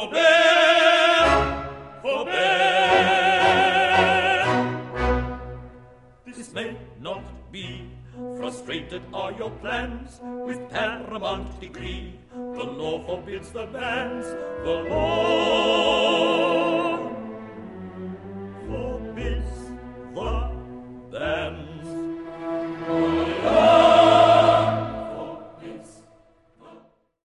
Forbear! Forbear! This may not be. Frustrated are your plans with paramount decree. The law forbids the banns. The law